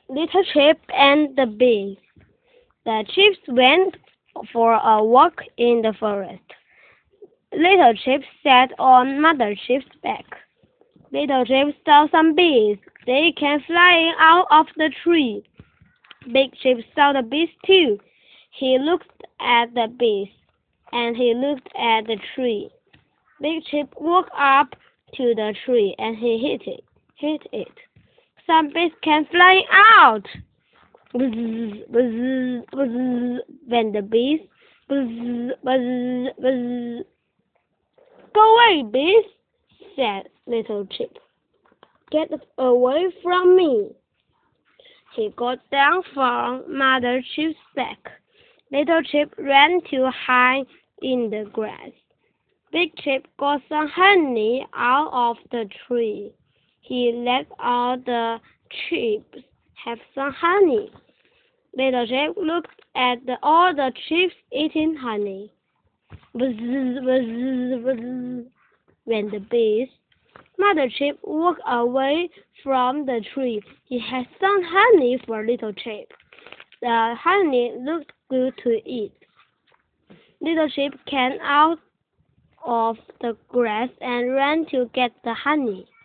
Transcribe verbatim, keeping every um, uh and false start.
Little Chip and the Bees. The chips went for a walk in the forest. Little Chip sat on Mother Chip's back. Little Chip saw some bees. They came flying out of the tree. Big Chip saw the bees too. He looked at the bees, and he looked at the tree. Big Chip walked up to the tree, and he hit it. Hit it. Some bees came flying out. Buzz, buzz, buzz, went the bees. Buzz, buzz, buzz. Go away, bees, said Little Chip. Get away from me. He got down from Mother Chip's back. Little Chip ran to hide in the grass. Big Chip got some honey out of the tree. He let all the chips have some honey. Little Chip looked at the, all the chips eating honey. Buzz, buzz, buzz, went the bees. Mother Chip walked away from the tree. He had some honey for Little Chip. The honey looked good to eat. Little Chip came out of the grass and ran to get the honey.